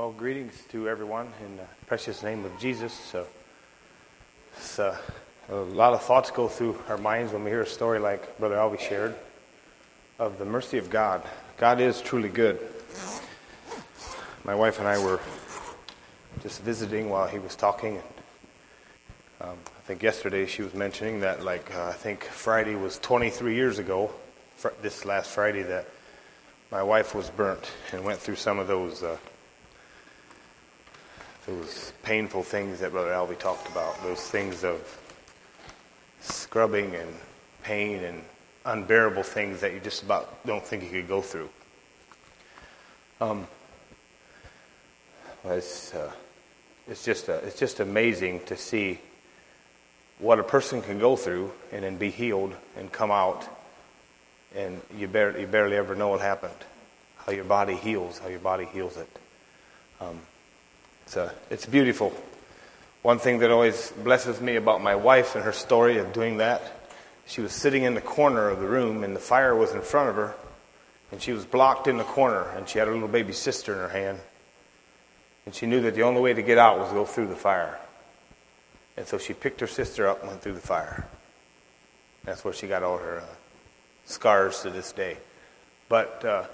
Well, greetings to everyone in the precious name of Jesus. A lot of thoughts go through our minds when we hear a story like Brother Alvy shared of the mercy of God. God is truly good. My wife and I were just visiting while he was talking. I think yesterday she was mentioning that I think Friday was 23 years ago, this last Friday, that my wife was burnt and went through some of those painful things that Brother Alvy talked about, those things of scrubbing and pain and unbearable things that you just about don't think you could go through. It's just amazing to see what a person can go through and then be healed and come out, and you barely ever know what happened, how your body heals it. It's beautiful. One thing that always blesses me about my wife and her story of doing that, she was sitting in the corner of the room and the fire was in front of her, and she was blocked in the corner, and she had a little baby sister in her hand, and she knew that the only way to get out was to go through the fire. And so she picked her sister up and went through the fire. That's where she got all her scars to this day. But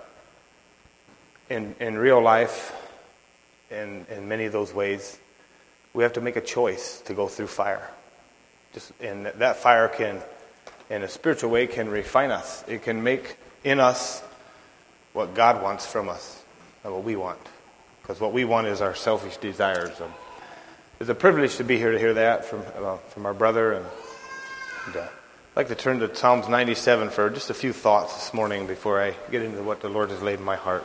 in real life, in many of those ways, we have to make a choice to go through fire. And that fire can, in a spiritual way, can refine us. It can make in us what God wants from us, and what we want. Because what we want is our selfish desires. It's a privilege to be here to hear that from our brother. And I'd like to turn to Psalms 97 for just a few thoughts this morning before I get into what the Lord has laid in my heart.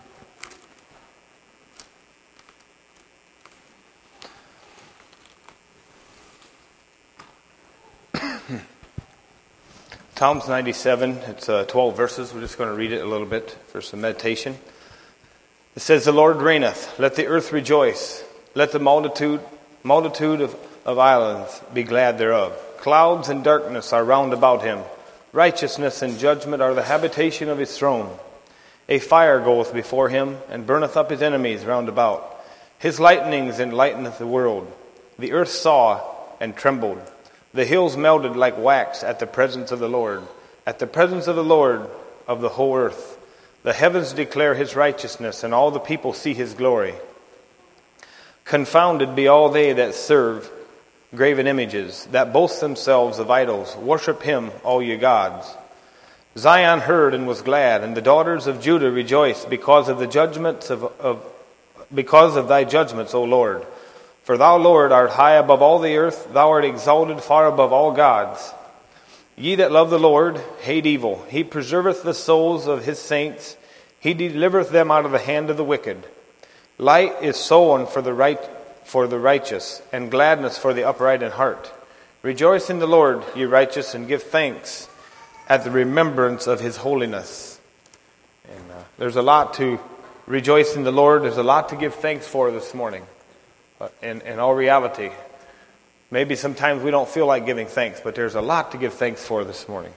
Psalms 97, it's 12 verses. We're just going to read it a little bit for some meditation. It says, "The Lord reigneth, let the earth rejoice. Let the multitude of islands be glad thereof. Clouds and darkness are round about him. Righteousness and judgment are the habitation of his throne. A fire goeth before him, and burneth up his enemies round about. His lightnings enlighteneth the world. The earth saw and trembled. The hills melted like wax at the presence of the Lord, at the presence of the Lord of the whole earth. The heavens declare his righteousness, and all the people see his glory. Confounded be all they that serve graven images, that boast themselves of idols. Worship him, all ye gods. Zion heard and was glad, and the daughters of Judah rejoiced because of the judgments because of thy judgments, O Lord. For thou, Lord, art high above all the earth. Thou art exalted far above all gods. Ye that love the Lord hate evil. He preserveth the souls of his saints. He delivereth them out of the hand of the wicked. Light is sown for the righteous, and gladness for the upright in heart. Rejoice in the Lord, ye righteous, and give thanks at the remembrance of his holiness." And there's a lot to rejoice in the Lord. There's a lot to give thanks for this morning. In all reality, maybe sometimes we don't feel like giving thanks, but there's a lot to give thanks for this morning.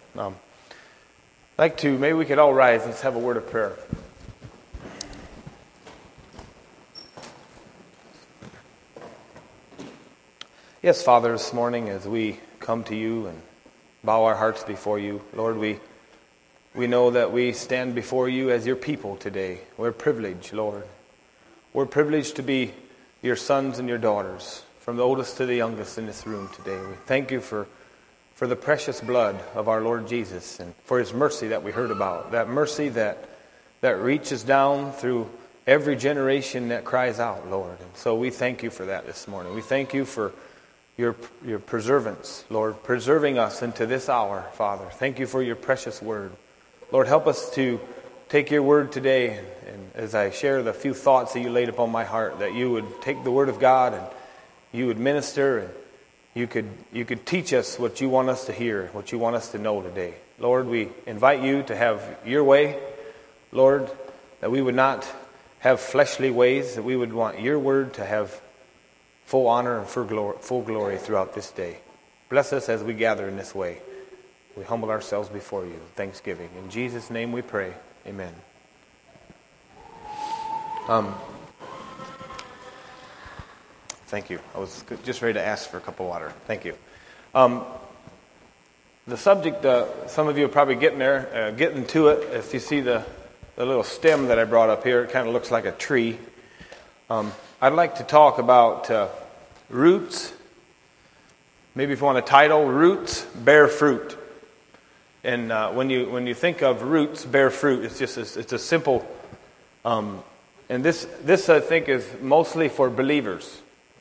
Maybe we could all rise. Let's have a word of prayer. Yes, Father, this morning as we come to you and bow our hearts before you, Lord, we know that we stand before you as your people today. We're privileged, Lord. We're privileged to be your sons and your daughters, from the oldest to the youngest in this room today. We thank you for the precious blood of our Lord Jesus, and for his mercy that we heard about, that mercy that reaches down through every generation that cries out, Lord. And so we thank you for that this morning. We thank you for your preservance, Lord, preserving us into this hour, Father. Thank you for your precious word. Lord, help us to take your word today, and as I share the few thoughts that you laid upon my heart, that you would take the word of God and you would minister, and you could teach us what you want us to hear, what you want us to know today. Lord, we invite you to have your way, Lord, that we would not have fleshly ways, that we would want your word to have full honor and full glory throughout this day. Bless us as we gather in this way. We humble ourselves before you. Thanksgiving. In Jesus' name we pray. Amen. Thank you. I was just ready to ask for a cup of water. Thank you. The subject, some of you are probably getting to it. If you see the little stem that I brought up here, it kind of looks like a tree. I'd like to talk about roots. Maybe if you want a title, Roots Bear Fruit. And when you think of roots bear fruit, it's a simple. And this I think is mostly for believers.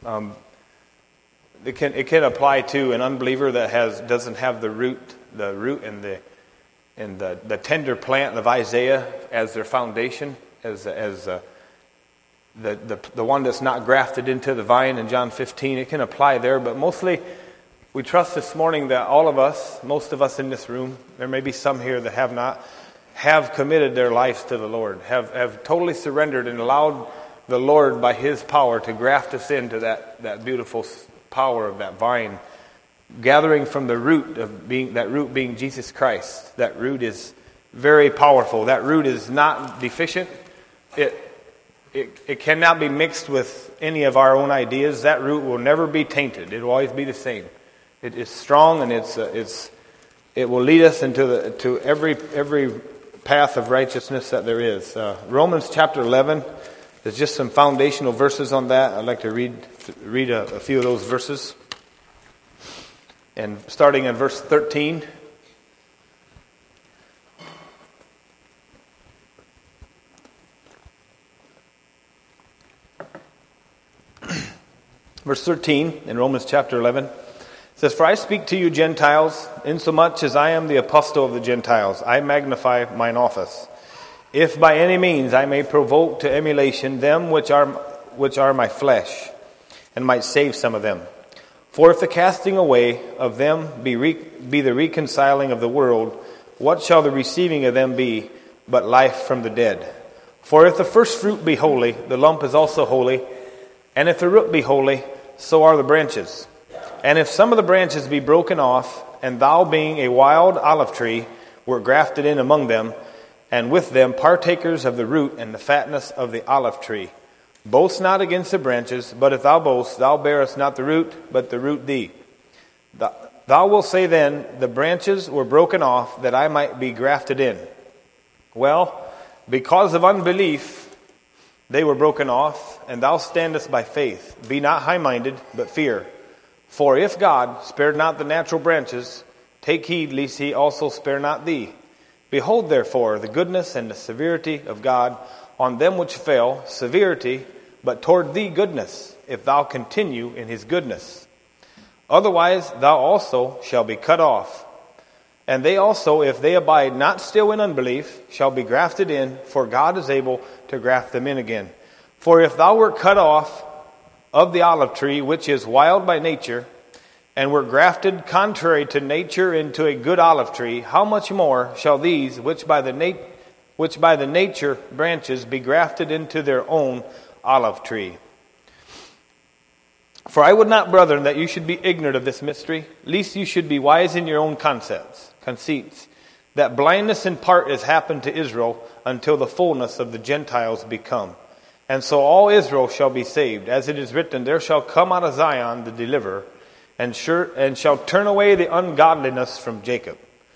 It can apply to an unbeliever that doesn't have the root and the tender plant of Isaiah as their foundation, as the one that's not grafted into the vine in John 15. It can apply there, but mostly we trust this morning that all of us, most of us in this room, there may be some here that have not, have committed their lives to the Lord, have totally surrendered and allowed the Lord by His power to graft us into that beautiful power of that vine, gathering from the root being Jesus Christ. That root is very powerful. That root is not deficient. It cannot be mixed with any of our own ideas. That root will never be tainted. It will always be the same. It is strong, and it will lead us into every path of righteousness that there is. Romans chapter 11. There's just some foundational verses on that. I'd like to read a few of those verses. And starting in verse 13. Verse 13 in Romans chapter 11. It says, "For I speak to you Gentiles, insomuch as I am the apostle of the Gentiles. I magnify mine office. If by any means I may provoke to emulation them which are my flesh, and might save some of them. For if the casting away of them be the reconciling of the world, what shall the receiving of them be but life from the dead? For if the first fruit be holy, the lump is also holy, and if the root be holy, so are the branches. And if some of the branches be broken off, and thou being a wild olive tree were grafted in among them, and with them partakers of the root and the fatness of the olive tree. Boast not against the branches, but if thou boast, thou bearest not the root, but the root thee. Thou wilt say then, the branches were broken off, that I might be grafted in. Well, because of unbelief they were broken off, and thou standest by faith. Be not high-minded, but fear. For if God spared not the natural branches, take heed lest He also spare not thee. Behold, therefore, the goodness and the severity of God on them which fell, severity, but toward thee goodness, if thou continue in His goodness. Otherwise thou also shalt be cut off. And they also, if they abide not still in unbelief, shall be grafted in, for God is able to graft them in again. For if thou wert cut off of the olive tree, which is wild by nature, and were grafted contrary to nature into a good olive tree, how much more shall these, which by the nature branches, be grafted into their own olive tree? For I would not, brethren, that you should be ignorant of this mystery, lest you should be wise in your own conceits, that blindness in part is happened to Israel, until the fullness of the Gentiles be come. And so all Israel shall be saved, as it is written, there shall come out of Zion the deliverer, and shall turn away the ungodliness from Jacob."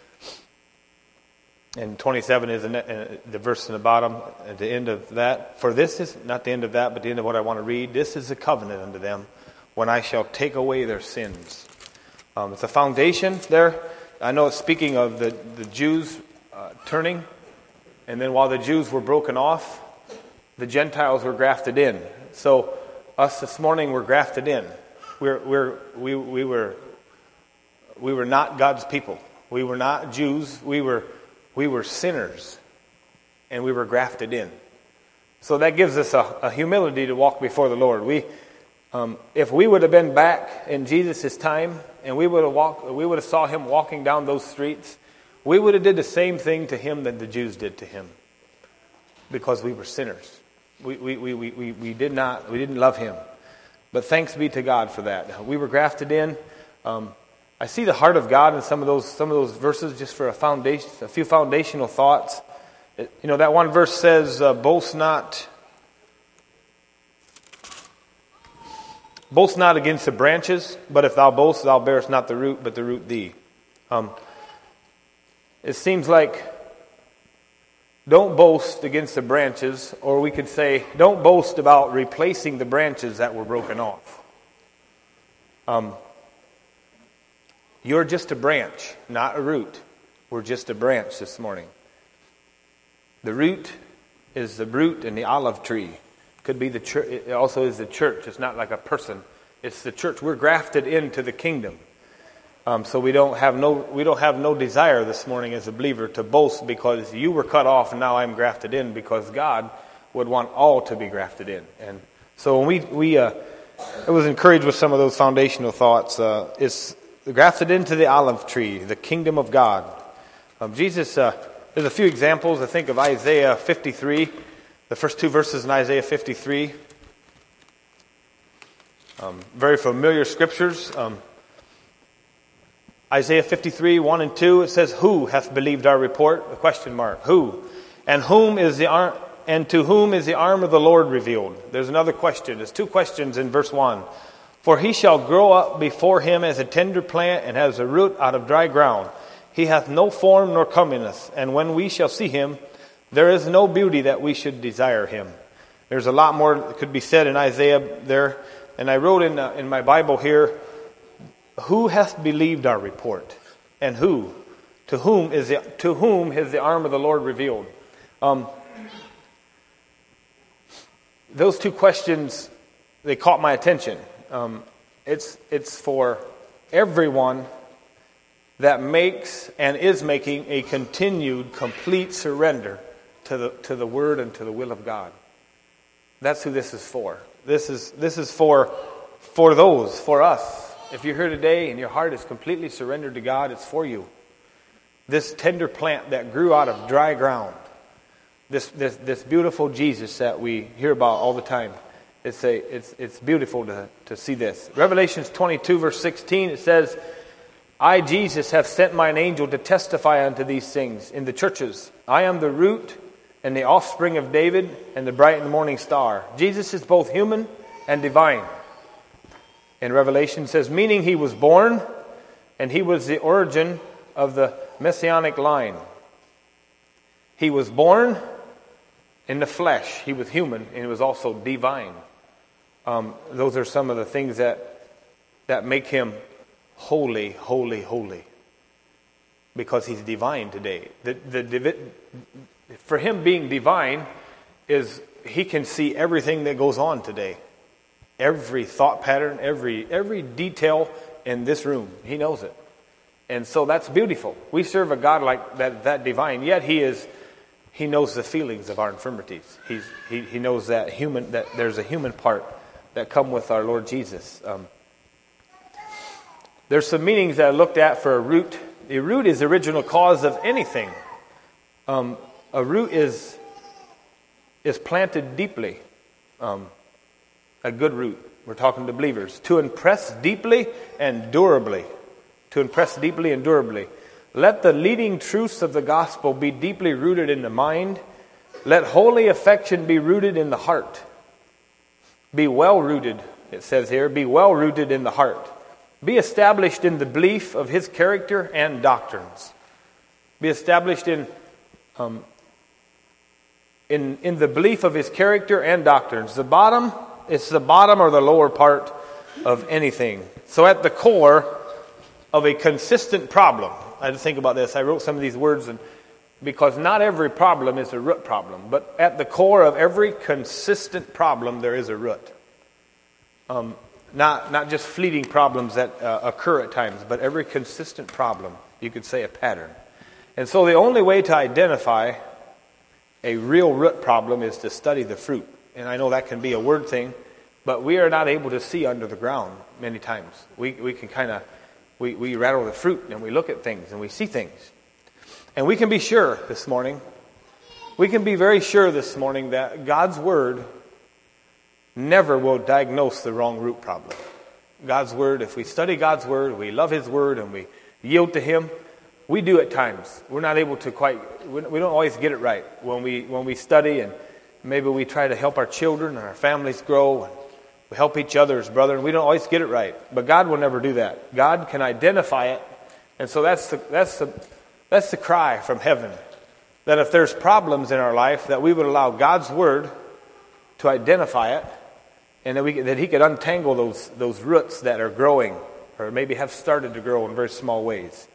And 27 is the verse in the bottom, at the end of that. "For this is," not the end of that, but the end of what I want to read, "this is a covenant unto them, when I shall take away their sins." It's a foundation there. I know it's speaking of the Jews turning, and then while the Jews were broken off, the Gentiles were grafted in. So us this morning were grafted in. We were not God's people. We were not Jews. We were sinners, and we were grafted in. So that gives us a humility to walk before the Lord. If we would have been back in Jesus' time, and we would have saw Him walking down those streets, we would have did the same thing to Him that the Jews did to Him, because we were sinners. We didn't love Him. But thanks be to God for that. We were grafted in. I see the heart of God in some of those verses, just for a few foundational thoughts. That one verse says, "Boast not Boast not against the branches, but if thou boast, thou bearest not the root, but the root thee. It seems like don't boast against the branches, or we could say don't boast about replacing the branches that were broken off. You're just a branch, not a root. We're just a branch this morning. The root is the root in the olive tree. Could be the church. It also is the church. It's not like a person. It's the church. We're grafted into the kingdom. So we don't have no desire this morning as a believer to boast because you were cut off and now I'm grafted in, because God would want all to be grafted in. And so when I was encouraged with some of those foundational thoughts. It's grafted into the olive tree, the kingdom of God. Jesus, there's a few examples. I think of Isaiah 53, the first two verses in Isaiah 53. Very familiar scriptures. Isaiah 53, 1 and 2, it says, "Who hath believed our report?" A question mark. Who? And to whom is the arm of the Lord revealed? There's another question. There's two questions in verse 1. "For he shall grow up before him as a tender plant, and as a root out of dry ground. He hath no form nor comeliness, and when we shall see him, there is no beauty that we should desire him." There's a lot more that could be said in Isaiah there. And I wrote in my Bible here, "Who hath believed our report? And who? To whom is the arm of the Lord revealed?" Those two questions, they caught my attention. It's for everyone that makes and is making a continued, complete surrender to the Word and to the will of God. That's who this is for. This is for us. If you're here today and your heart is completely surrendered to God, it's for you. This tender plant that grew out of dry ground. This beautiful Jesus that we hear about all the time. It's beautiful to see this. Revelations 22 verse 16, it says, "I, Jesus, have sent mine angel to testify unto these things in the churches. I am the root and the offspring of David and the bright and morning star." Jesus is both human and divine. In Revelation it says, meaning he was born and he was the origin of the messianic line. He was born in the flesh. He was human and he was also divine. Those are some of the things that make him holy, holy, holy. Because he's divine today. For him being divine is he can see everything that goes on today. Every thought pattern, every detail in this room, he knows it. And so that's beautiful. We serve a God like that divine, yet he knows the feelings of our infirmities. He knows that there's a human part that come with our Lord Jesus. There's some meanings that I looked at for a root. A root is the original cause of anything. A root is planted deeply. A good root. We're talking to believers. To impress deeply and durably. To impress deeply and durably. Let the leading truths of the gospel be deeply rooted in the mind. Let holy affection be rooted in the heart. Be well rooted, it says here. Be well rooted in the heart. Be established in the belief of his character and doctrines. Be established in the belief of his character and doctrines. It's the bottom or the lower part of anything. So at the core of a consistent problem, I had to think about this. I wrote some of these words because not every problem is a root problem. But at the core of every consistent problem, there is a root. Not just fleeting problems that occur at times, but every consistent problem, you could say a pattern. And so the only way to identify a real root problem is to study the fruit. And I know that can be a word thing, but we are not able to see under the ground many times. We can we rattle the fruit and we look at things and we see things. And we can be sure this morning, we can be very sure this morning that God's Word never will diagnose the wrong root problem. God's Word, if we study God's Word, we love His Word and we yield to Him, we do at times. We're not able to we don't always get it right when we study, and maybe we try to help our children and our families grow. We help each other's brother, and we don't always get it right. But God will never do that. God can identify it, and so that's the cry from heaven. That if there's problems in our life, that we would allow God's Word to identify it, and that He could untangle those roots that are growing, or maybe have started to grow in very small ways.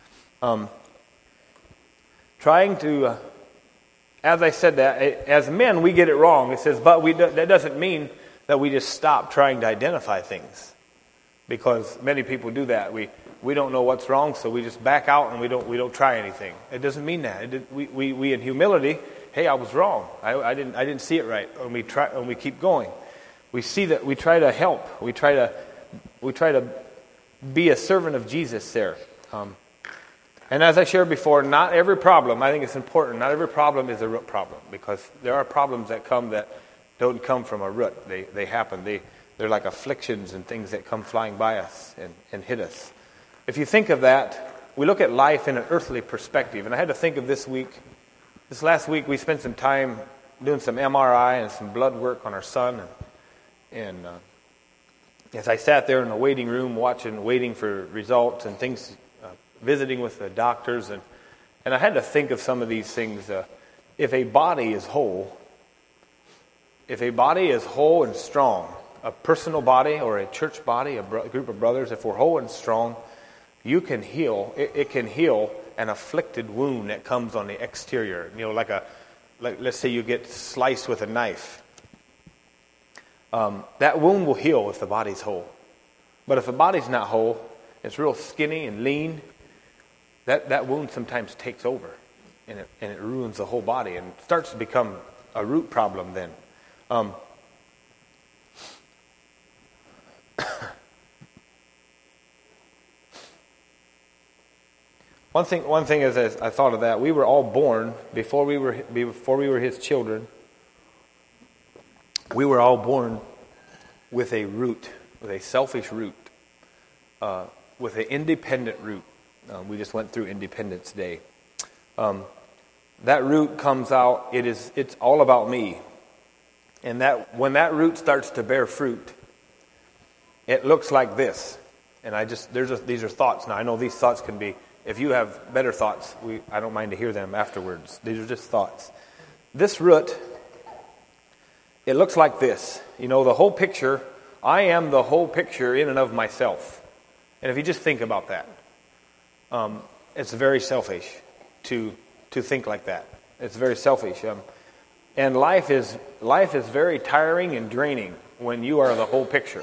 Trying to, as I said that, as men we get it wrong. It says, but that doesn't mean that we just stop trying to identify things, because many people do that. We don't know what's wrong, so we just back out and we don't try anything. It doesn't mean that. We in humility, hey, I was wrong. I didn't see it right, and we keep going. We see that, we try to help. We try to be a servant of Jesus there. And as I shared before, not every problem, I think it's important, not every problem is a root problem, because there are problems that don't come from a root. They happen. They're like afflictions and things that come flying by us and hit us. If you think of that, we look at life in an earthly perspective. And I had to think of this week. This last week we spent some time doing some MRI and some blood work on our son. And as I sat there in the waiting room waiting for results and things, visiting with the doctors, and I had to think of some of these things. If a body is whole and strong, a personal body or a church body, a group of brothers, if we're whole and strong, you can heal. It can heal an afflicted wound that comes on the exterior. Like let's say you get sliced with a knife. That wound will heal if the body's whole. But if the body's not whole, it's real skinny and lean, that wound sometimes takes over, and it ruins the whole body and starts to become a root problem then. One thing is, as I thought of that, we were all born before we were His children. We were all born with a root, with a selfish root, with an independent root. We just went through Independence Day. That root comes out. It's all about me, and when that root starts to bear fruit, it looks like this. And these are thoughts. Now I know these thoughts can be. If you have better thoughts, I don't mind to hear them afterwards. These are just thoughts. This root, it looks like this. The whole picture. I am the whole picture in and of myself. And if you just think about that, it's very selfish to think like that. It's very selfish. And life is very tiring and draining when you are the whole picture.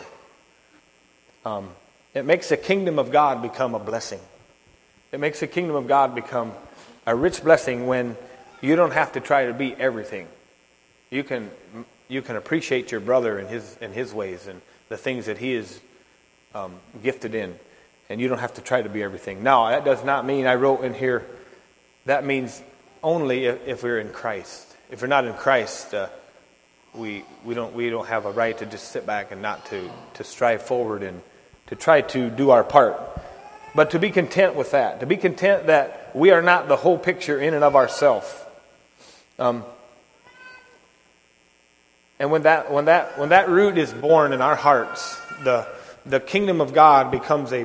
It makes the kingdom of God become a blessing. It makes the kingdom of God become a rich blessing when you don't have to try to be everything. You can appreciate your brother in his ways and the things that he is gifted in, and you don't have to try to be everything. Now, that does not mean, I wrote in here, that means only if we're in Christ. If we're not in Christ, we don't have a right to just sit back and not to strive forward and to try to do our part. But to be content with that, to be content that we are not the whole picture in and of ourselves. And when that root is born in our hearts, the kingdom of God becomes the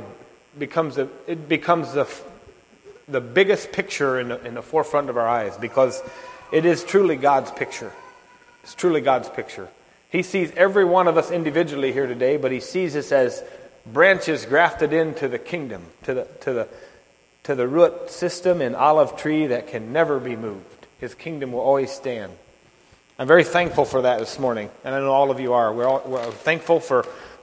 biggest picture in the forefront of our eyes, because it is truly God's picture. It's truly God's picture. He sees every one of us individually here today, but He sees us as branches grafted into the kingdom, to the root system and olive tree that can never be moved. His kingdom will always stand. I'm very thankful for that this morning, and I know all of you are. We're thankful for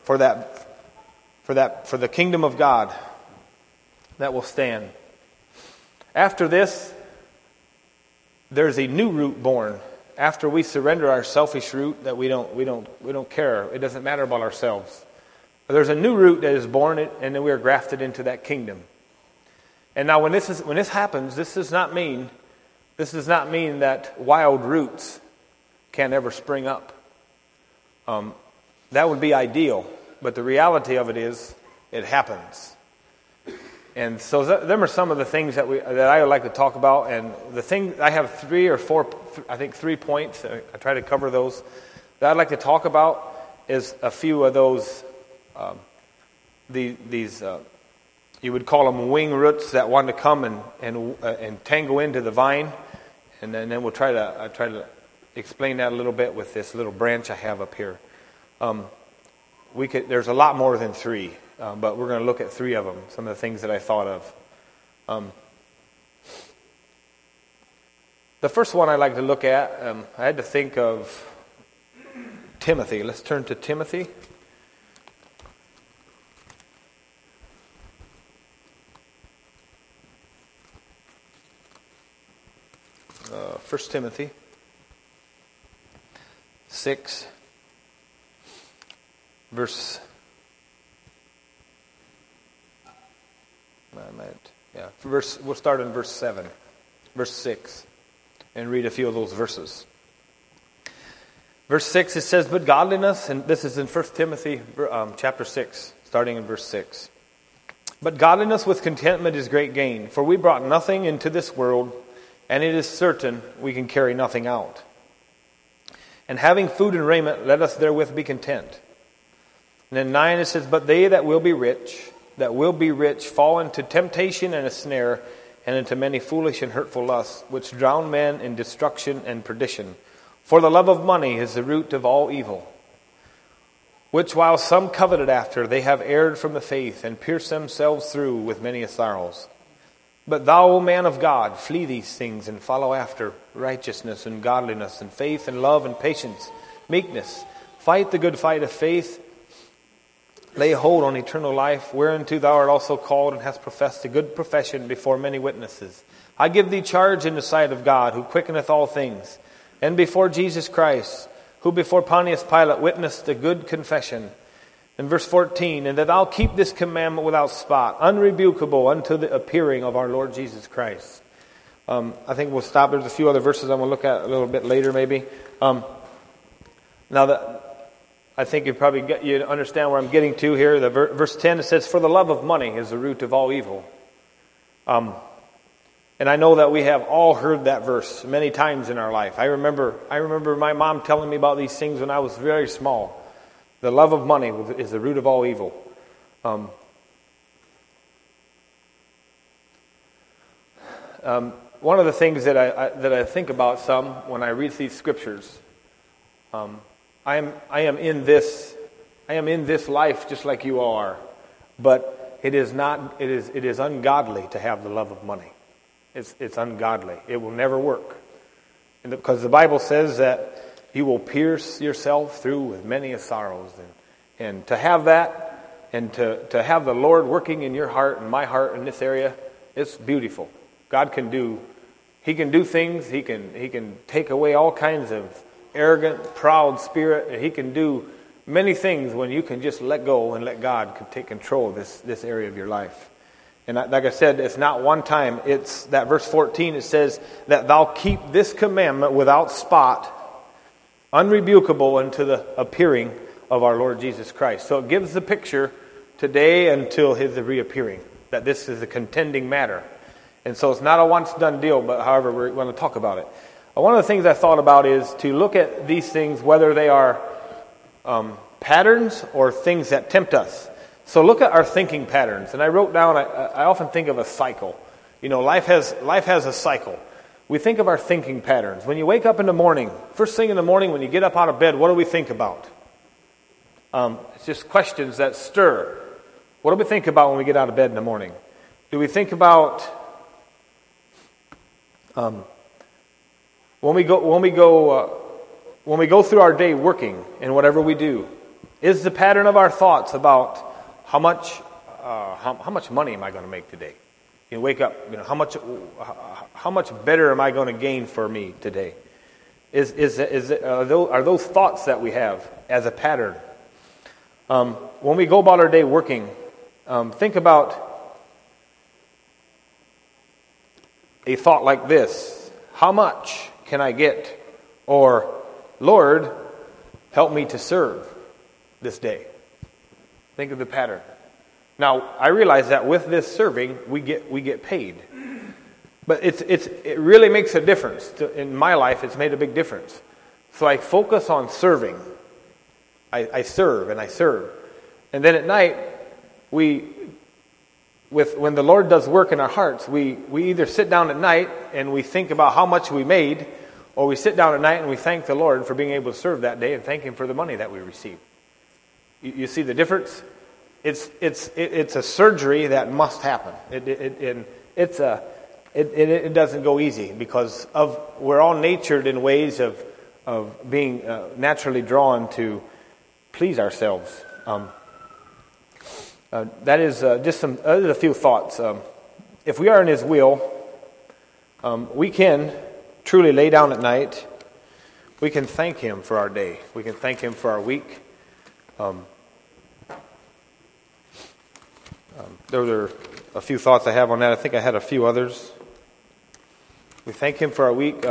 the kingdom of God that will stand. After this, there's a new root born. After we surrender our selfish root that we don't care, it doesn't matter about ourselves. But there's a new root that is born, and then we are grafted into that kingdom. And now, when this happens, this does not mean that wild roots can't ever spring up. That would be ideal, but the reality of it is, it happens. And so them are some of the things that I would like to talk about. And the thing, I have 3 or 4, I think 3 points. I try to cover those that I'd like to talk about. is a few of those, these you would call them wing roots that want to come and tangle into the vine. And then we'll try to explain that a little bit with this little branch I have up here. There's a lot more than 3, but we're going to look at 3 of them, some of the things that I thought of. The first one I like to look at, I had to think of Timothy. Let's turn to Timothy. 1 Timothy 6, verse. We'll start in verse 7, verse 6, and read a few of those verses. Verse 6, it says, "But godliness," and this is in 1 Timothy chapter 6, starting in verse 6. "But godliness with contentment is great gain, for we brought nothing into this world, and it is certain we can carry nothing out. And having food and raiment, let us therewith be content." And then 9 it says, "But they that will be rich, fall into temptation and a snare, and into many foolish and hurtful lusts, which drown men in destruction and perdition. For the love of money is the root of all evil. Which while some coveted after, they have erred from the faith, and pierced themselves through with many sorrows. But thou, O man of God, flee these things, and follow after righteousness and godliness and faith and love and patience, meekness. Fight the good fight of faith. Lay hold on eternal life, whereunto thou art also called, and hast professed a good profession before many witnesses. I give thee charge in the sight of God, who quickeneth all things, and before Jesus Christ, who before Pontius Pilate witnessed a good confession." In verse 14, "And that thou keep this commandment without spot, unrebukable unto the appearing of our Lord Jesus Christ." I think we'll stop. There's a few other verses I'm going to look at a little bit later, maybe. I think you understand where I'm getting to here. Verse 10, it says, "For the love of money is the root of all evil." And I know that we have all heard that verse many times in our life. I remember my mom telling me about these things when I was very small. The love of money is the root of all evil. One of the things that I think about some when I read these scriptures, I am in this life just like you all are, but it is ungodly to have the love of money. It's ungodly. It will never work, because the Bible says that you will pierce yourself through with many sorrows, and to have that, and to have the Lord working in your heart and my heart in this area, it's beautiful. God can do things. He can take away all kinds of arrogant, proud spirit, and He can do many things when you can just let go and let God take control of this area of your life. And like I said, it's not one time. It's that verse 14. It says that thou keep this commandment without spot, unrebukable unto the appearing of our Lord Jesus Christ. So it gives the picture today until His reappearing, that this is a contending matter. And so it's not a once done deal, but however, we're going to talk about it. One of the things I thought about is to look at these things, whether they are patterns or things that tempt us. So look at our thinking patterns. And I wrote down, I often think of a cycle. You know, life has a cycle. We think of our thinking patterns. When you wake up in the morning, first thing in the morning when you get up out of bed, what do we think about? It's just questions that stir. What do we think about when we get out of bed in the morning? Do we think about when we go through our day working and whatever we do? Is the pattern of our thoughts about how much money am I going to make today? You wake up, how much better am I going to gain for me today? Are those thoughts that we have as a pattern? When we go about our day working, think about a thought like this: how much can I get? Or, Lord, help me to serve this day. Think of the pattern. Now, I realize that with this serving, we get paid. But it really makes a difference. In my life, it's made a big difference. So I focus on serving. I serve and I serve. And then at night, when the Lord does work in our hearts, we either sit down at night and we think about how much we made, or we sit down at night and we thank the Lord for being able to serve that day and thank Him for the money that we received. You see the difference? It's a surgery that must happen. It doesn't go easy because we're all natured in ways of being naturally drawn to please ourselves. That is just a few thoughts. If we are in His will, we can truly lay down at night. We can thank Him for our day. We can thank Him for our week. Those are a few thoughts I have on that. I think I had a few others. We thank Him for our week.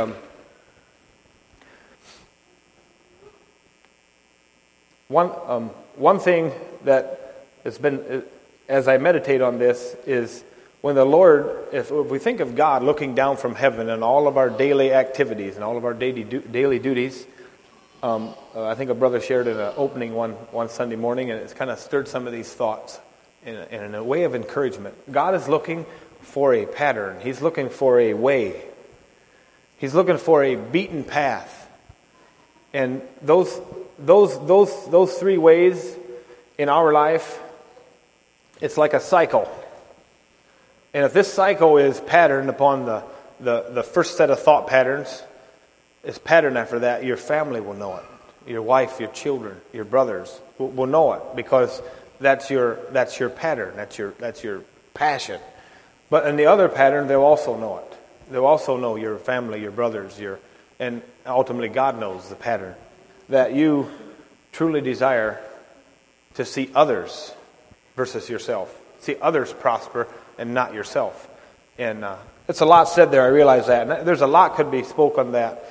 One thing that has been, as I meditate on this, is when the Lord, if we think of God looking down from heaven and all of our daily activities and all of our daily duties, I think a brother shared in an opening one Sunday morning, and it's kind of stirred some of these thoughts in a way of encouragement. God is looking for a pattern. He's looking for a way. He's looking for a beaten path. And those three ways in our life, it's like a cycle. And if this cycle is patterned upon the first set of thought patterns, it's patterned after that, your family will know it. Your wife, your children, your brothers will know it because that's your pattern. That's your passion. But in the other pattern, they'll also know it. They'll also know your family, your brothers, and ultimately God knows the pattern that you truly desire to see others versus yourself. See others prosper and not yourself. And it's a lot said there, I realize that. And there's a lot could be spoke on that.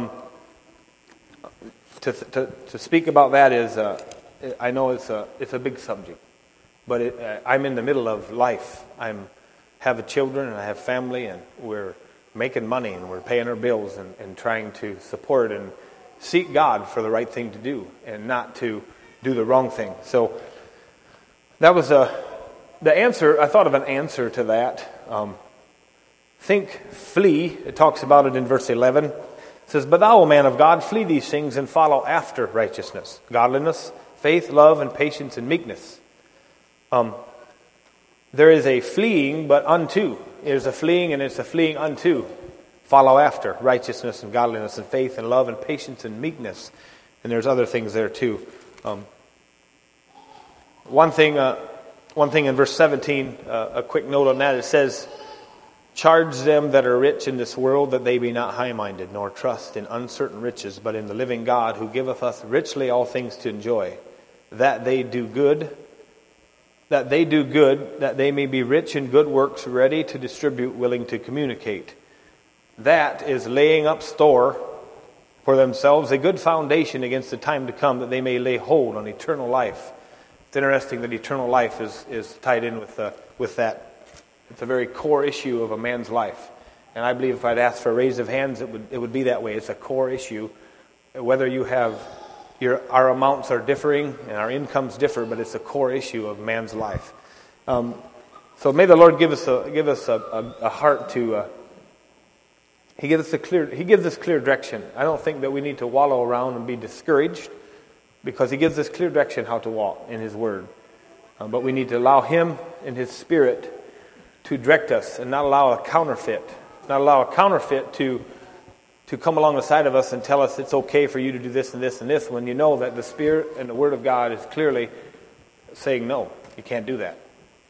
To speak about that is, I know it's a big subject. But I'm in the middle of life. Have children and I have family, and we're making money and we're paying our bills and trying to support and seek God for the right thing to do and not to do the wrong thing. So that was the answer. I thought of an answer to that. Flee. It talks about it in verse 11. It says, "But thou, O man of God, flee these things and follow after righteousness, godliness, faith, love, and patience, and meekness." There is a fleeing, but unto. There's a fleeing, and it's a fleeing unto. Follow after righteousness and godliness and faith and love and patience and meekness. And there's other things there too. One thing in verse 17, a quick note on that, it says, "Charge them that are rich in this world that they be not high-minded, nor trust in uncertain riches, but in the living God, who giveth us richly all things to enjoy, that they do good, that they may be rich in good works, ready to distribute, willing to communicate." That is laying up store for themselves a good foundation against the time to come, that they may lay hold on eternal life. It's interesting that eternal life is tied in with that. It's a very core issue of a man's life. And I believe if I'd ask for a raise of hands, it would be that way. It's a core issue. Whether you have our amounts are differing and our incomes differ, but it's a core issue of man's life. So may the Lord give us a heart to. He gives us clear direction. I don't think that we need to wallow around and be discouraged, because He gives us clear direction how to walk in His Word. But we need to allow Him and His Spirit to direct us, and not allow a counterfeit to come along the side of us and tell us it's okay for you to do this and this and this, when you know that the Spirit and the Word of God is clearly saying no, you can't do that.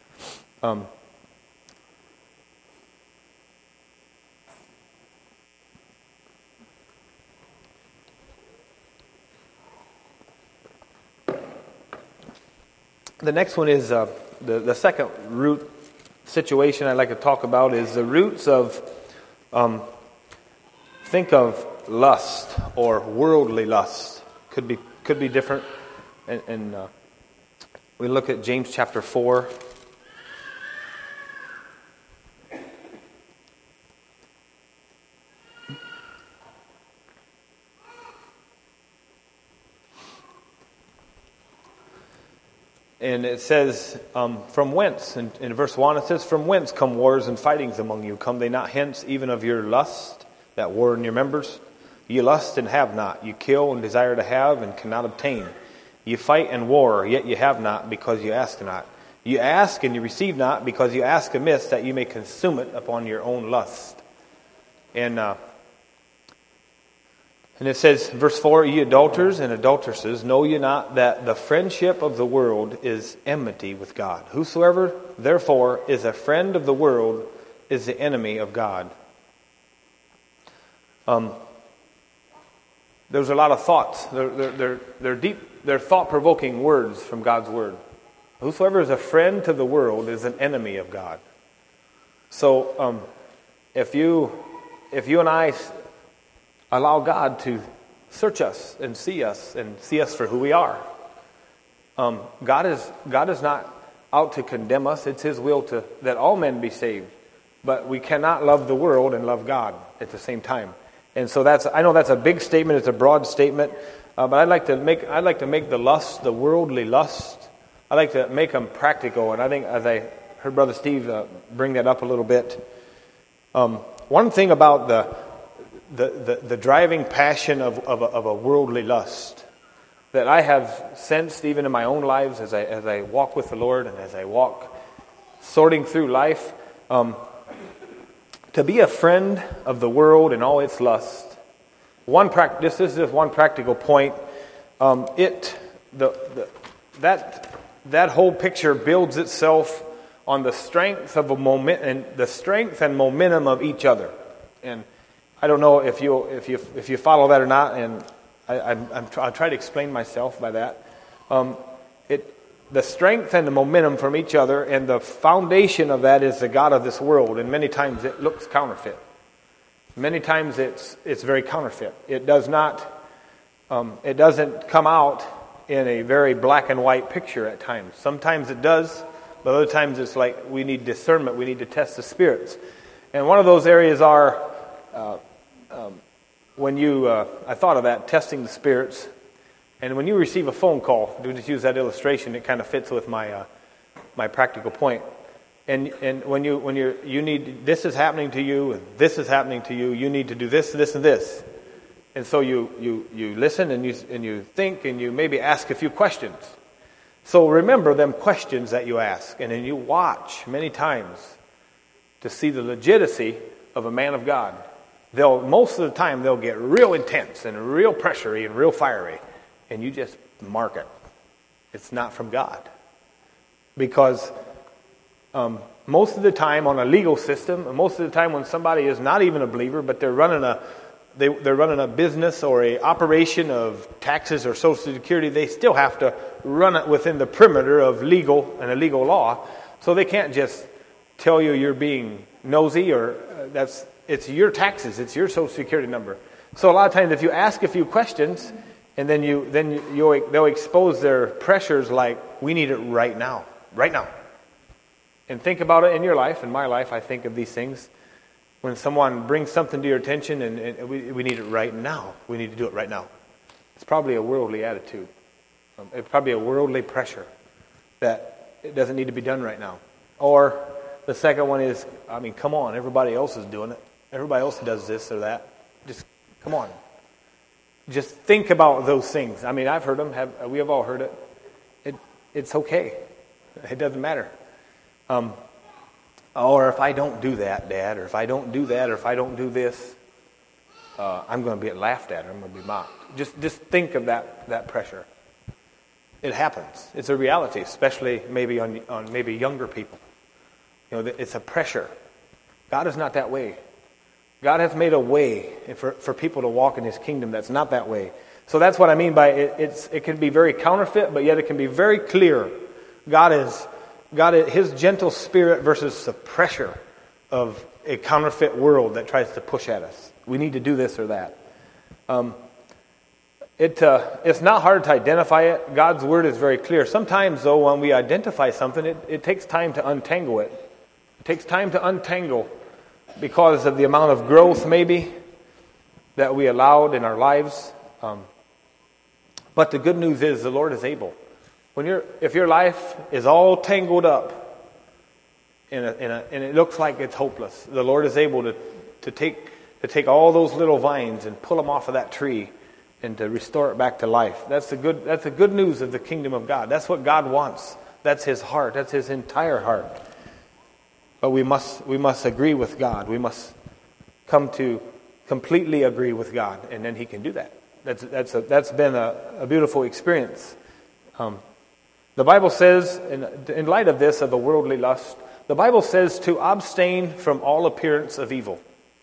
The next one is the second root situation I'd like to talk about is the roots of, think of lust or worldly lust. Could be different. And we look at James chapter 4. And it says, from whence? In verse 1 it says, from whence come wars and fightings among you? Come they not hence even of your lust, that war in your members? You lust and have not. You kill and desire to have and cannot obtain. You fight and war, yet you have not, because you ask not. You ask and you receive not, because you ask amiss, that you may consume it upon your own lust. And it says, verse 4, ye adulterers and adulteresses, know ye not that the friendship of the world is enmity with God? Whosoever, therefore, is a friend of the world is the enemy of God. There's a lot of thoughts. They're deep, they're thought-provoking words from God's Word. Whosoever is a friend to the world is an enemy of God. So, if you and I allow God to search us and see us for who we are, God is not out to condemn us. It's His will that all men be saved. But we cannot love the world and love God at the same time. And so I know that's a big statement. It's a broad statement. But I'd like to make the lust, the worldly lust, I'd like to make them practical. And I think, as I heard Brother Steve bring that up a little bit, one thing about the driving passion of a worldly lust that I have sensed even in my own lives as I walk with the Lord and as I walk sorting through life, to be a friend of the world and all its lust. This is just one practical point. That whole picture builds itself on the strength of the strength and momentum of each other. And I don't know if you follow that or not, and I'll try to explain myself by that. The strength and the momentum from each other, and the foundation of that is the god of this world, and many times it looks counterfeit. Many times it's very counterfeit. It doesn't come out in a very black and white picture at times. Sometimes it does, but other times it's like we need discernment. We need to test the spirits. And one of those areas are I thought of that, testing the spirits. And when you receive a phone call, to just use that illustration, it kind of fits with my practical point. And when you need, this is happening to you, and this is happening to you, you need to do this, this, and this. And so you listen and you think and you maybe ask a few questions. So remember them questions that you ask, and then you watch many times to see the legitimacy of a man of God. Most of the time they'll get real intense and real pressury and real fiery, and you just mark it. It's not from God. Because most of the time on a legal system, and most of the time when somebody is not even a believer, but they're running a business or a operation of taxes or Social Security, they still have to run it within the perimeter of legal and a legal law. So they can't just tell you you're being nosy or it's your taxes, it's your Social Security number. So a lot of times if you ask a few questions and then they'll expose their pressures like, we need it right now. And think about it in your life, in my life, I think of these things. When someone brings something to your attention and we need it right now. We need to do it right now. It's probably a worldly attitude. It's probably a worldly pressure that it doesn't need to be done right now. Or the second one is, come on, everybody else is doing it. Everybody else does this or that. Just, come on. Just think about those things. I've heard them. We have all heard it. It's okay. It doesn't matter. Or if I don't do that, Dad, or if I don't do that, or if I don't do this, I'm going to be laughed at, or I'm going to be mocked. Just think of that pressure. It happens. It's a reality, especially maybe on maybe younger people. It's a pressure. God is not that way. God has made a way for people to walk in His kingdom that's not that way. So that's what I mean by it. It can be very counterfeit, but yet it can be very clear. God is His gentle spirit versus the pressure of a counterfeit world that tries to push at us. We need to do this or that. It's not hard to identify it. God's word is very clear. Sometimes, though, when we identify something, it takes time to untangle it. It takes time to untangle because of the amount of growth, maybe, that we allowed in our lives. But the good news is the Lord is able. If your life is all tangled up and it looks like it's hopeless, the Lord is able to take all those little vines and pull them off of that tree and to restore it back to life. That's the good news of the kingdom of God. That's what God wants. That's His heart. That's His entire heart. But we must agree with God. We must come to completely agree with God, and then He can do that. That's been a beautiful experience. The Bible says, in light of this, of the worldly lust, the Bible says to abstain from all appearance of evil.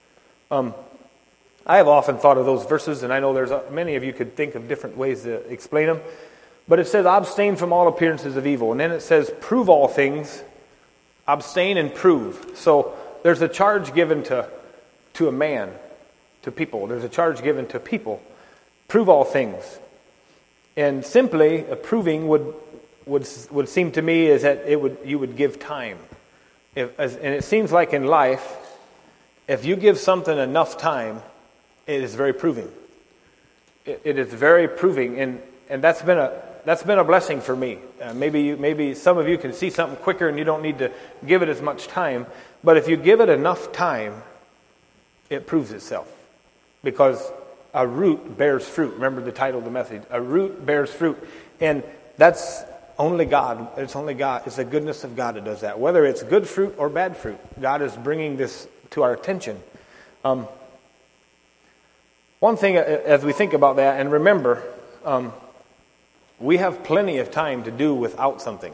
I have often thought of those verses, and I know there's many of you could think of different ways to explain them. But it says, abstain from all appearances of evil. And then it says, prove all things. Abstain and prove. So there's a charge given to a man, to people. There's a charge given to people. Prove all things. And simply, proving would seem to me is that you would give time. And it seems like in life, if you give something enough time, it is very proving. It is very proving, and that's been a blessing for me. Maybe some of you can see something quicker, and you don't need to give it as much time. But if you give it enough time, it proves itself, because a root bears fruit. Remember the title of the message: a root bears fruit, and that's only God. It's only God. It's the goodness of God that does that. Whether it's good fruit or bad fruit, God is bringing this to our attention. One thing, as we think about that, and remember, we have plenty of time to do without something.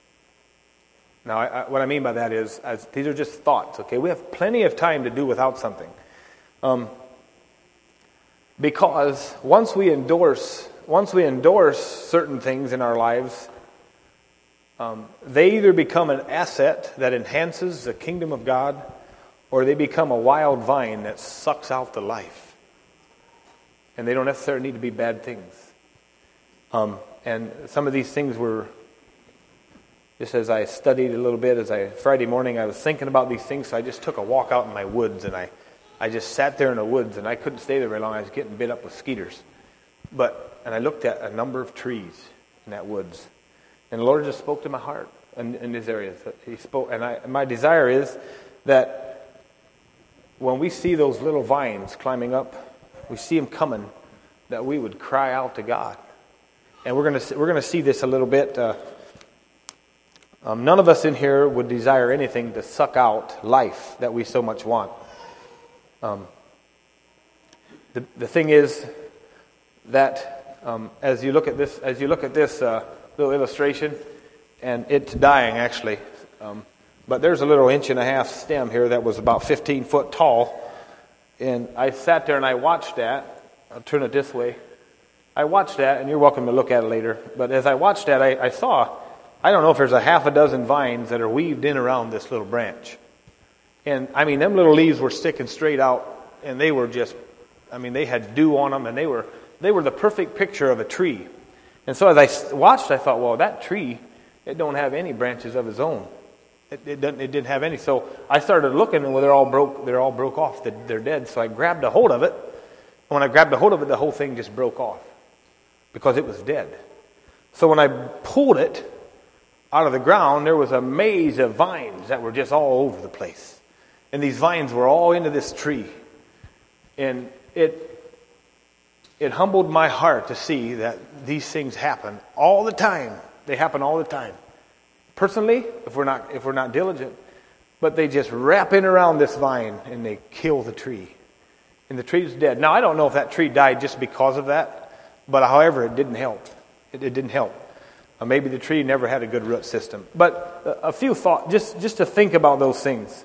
Now, what I mean by that is, these are just thoughts, okay? We have plenty of time to do without something. Because once we endorse certain things in our lives, they either become an asset that enhances the kingdom of God, or they become a wild vine that sucks out the life. And they don't necessarily need to be bad things. And some of these things were, just as I studied a little bit, Friday morning I was thinking about these things, so I just took a walk out in my woods, and I just sat there in the woods, and I couldn't stay there very long. I was getting bit up with skeeters. And I looked at a number of trees in that woods. And the Lord just spoke to my heart in these areas. He spoke, and my desire is that when we see those little vines climbing up, we see them coming, that we would cry out to God. And we're going to see this a little bit. None of us in here would desire anything to suck out life that we so much want. The thing is that as you look at this little illustration, and it's dying actually, but there's a little 1.5 inch stem here that was about 15 foot tall. And I sat there and I watched that. I'll turn it this way. I watched that, and you're welcome to look at it later. But as I watched that, I saw, I don't know if there's a half a dozen vines that are weaved in around this little branch. And, I mean, them little leaves were sticking straight out, and they were just, I mean, they had dew on them, and they were the perfect picture of a tree. And so as I watched, I thought, well, that tree, it don't have any branches of its own. It didn't have any. So I started looking, and they're all broke off. They're dead. So I grabbed a hold of it. And when I grabbed a hold of it, the whole thing just broke off because it was dead. So when I pulled it out of the ground, there was a maze of vines that were just all over the place. And these vines were all into this tree. And it humbled my heart to see that these things happen all the time. They happen all the time. Personally, if we're not diligent, but they just wrap in around this vine and they kill the tree. And the tree's dead. Now, I don't know if that tree died just because of that, but however, it didn't help. It didn't help. Maybe the tree never had a good root system. But a few thoughts, just to think about those things.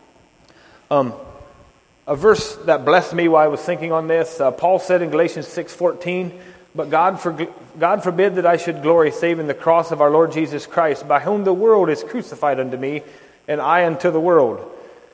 A verse that blessed me while I was thinking on this, Paul said in Galatians 6:14, "But God forbid that I should glory save in the cross of our Lord Jesus Christ, by whom the world is crucified unto me, and I unto the world."